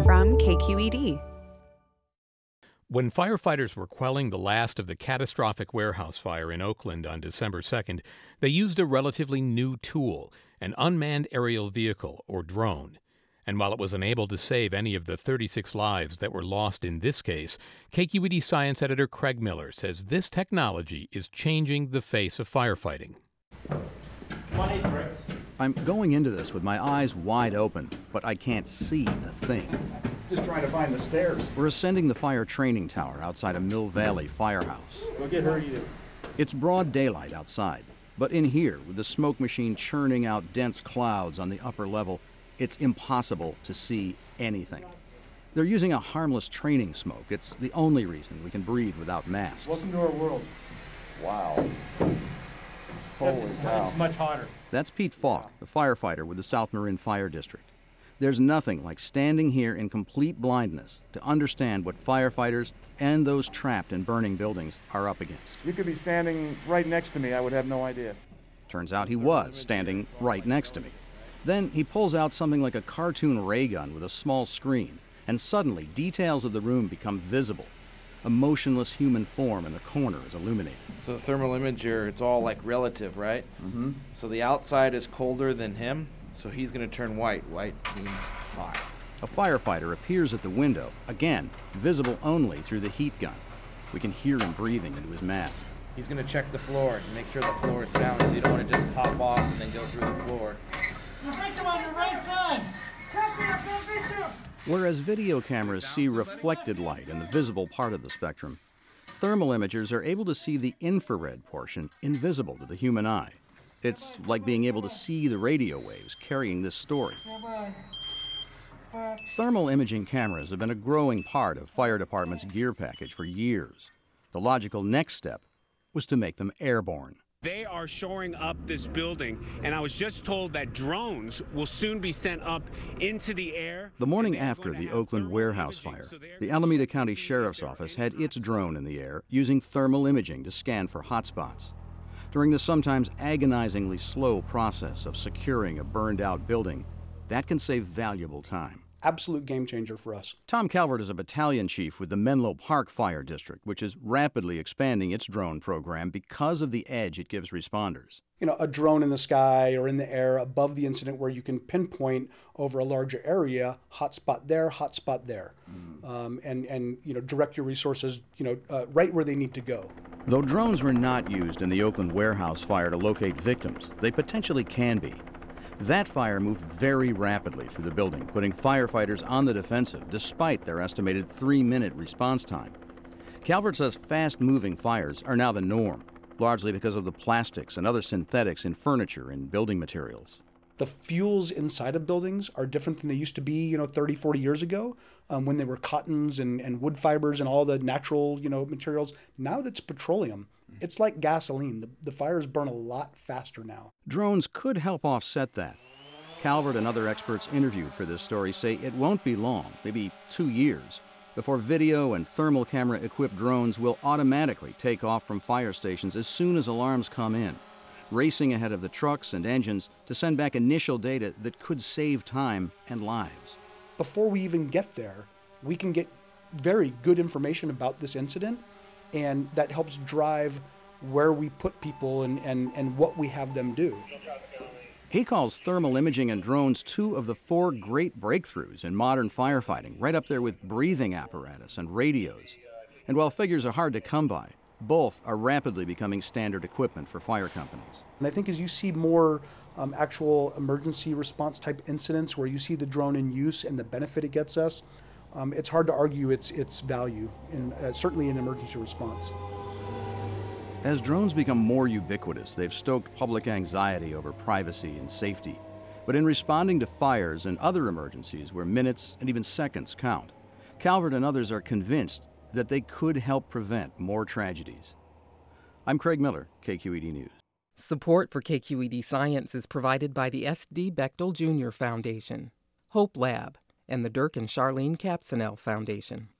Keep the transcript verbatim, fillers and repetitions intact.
from K Q E D. When firefighters were quelling the last of the catastrophic warehouse fire in Oakland on December second, they used a relatively new tool, an unmanned aerial vehicle, or drone. And while it was unable to save any of the thirty-six lives that were lost in this case, K Q E D science editor Craig Miller says this technology is changing the face of firefighting. I'm going into this with my eyes wide open, but I can't see the thing. Just trying to find the stairs. We're ascending the fire training tower outside a Mill Valley firehouse. Go get her, you. It's broad daylight outside, but in here, with the smoke machine churning out dense clouds on the upper level, it's impossible to see anything. They're using a harmless training smoke. It's the only reason we can breathe without masks. Welcome to our world. Wow. Holy cow. It's much hotter. That's Pete Falk, a firefighter with the South Marin Fire District. There's nothing like standing here in complete blindness to understand what firefighters and those trapped in burning buildings are up against. You could be standing right next to me. I would have no idea. Turns out he was standing right next to me. Then he pulls out something like a cartoon ray gun with a small screen, and suddenly details of the room become visible. A motionless human form in the corner is illuminated. So the thermal imager, it's all like relative, right? Mm-hmm. So the outside is colder than him, so he's going to turn white. White means hot. A firefighter appears at the window, again, visible only through the heat gun. We can hear him breathing into his mask. He's going to check the floor to make sure the floor is sound, because you don't want to just hop off and then go through the floor. On the right side. Whereas video cameras see reflected light in the visible part of the spectrum, thermal imagers are able to see the infrared portion invisible to the human eye. It's like being able to see the radio waves carrying this story. Thermal imaging cameras have been a growing part of fire departments' gear package for years. The logical next step was to make them airborne. They are shoring up this building, and I was just told that drones will soon be sent up into the air. The morning after the Oakland warehouse fire, the Alameda County Sheriff's Office had its drone in the air using thermal imaging to scan for hotspots. During the sometimes agonizingly slow process of securing a burned-out building, that can save valuable time. Absolute game changer for us. Tom Calvert is a battalion chief with the Menlo Park Fire District, which is rapidly expanding its drone program because of the edge it gives responders. You know, a drone in the sky or in the air above the incident where you can pinpoint over a larger area, hotspot there, hotspot there, mm. um, and, and, you know, direct your resources, you know, uh, right where they need to go. Though drones were not used in the Oakland warehouse fire to locate victims, they potentially can be. That fire moved very rapidly through the building, putting firefighters on the defensive despite their estimated three-minute response time. Calvert says fast-moving fires are now the norm, largely because of the plastics and other synthetics in furniture and building materials. The fuels inside of buildings are different than they used to be, you know, thirty, forty years ago, um, when they were cottons and, and wood fibers and all the natural, you know, materials. Now that's petroleum. It's like gasoline. The, the fires burn a lot faster now. Drones could help offset that. Calvert and other experts interviewed for this story say it won't be long, maybe two years, before video and thermal camera-equipped drones will automatically take off from fire stations as soon as alarms come in, racing ahead of the trucks and engines to send back initial data that could save time and lives. Before we even get there, we can get very good information about this incident, and that helps drive where we put people and, and, and what we have them do. He calls thermal imaging and drones two of the four great breakthroughs in modern firefighting, right up there with breathing apparatus and radios. And while figures are hard to come by, both are rapidly becoming standard equipment for fire companies. And I think as you see more um, actual emergency response type incidents where you see the drone in use and the benefit it gets us, um, it's hard to argue its, its value, in, uh, certainly in emergency response. As drones become more ubiquitous, they've stoked public anxiety over privacy and safety. But in responding to fires and other emergencies where minutes and even seconds count, Calvert and others are convinced that they could help prevent more tragedies. I'm Craig Miller, K Q E D News. Support for K Q E D Science is provided by the S D Bechtel Junior Foundation, Hope Lab, and the Dirk and Charlene Capsonell Foundation.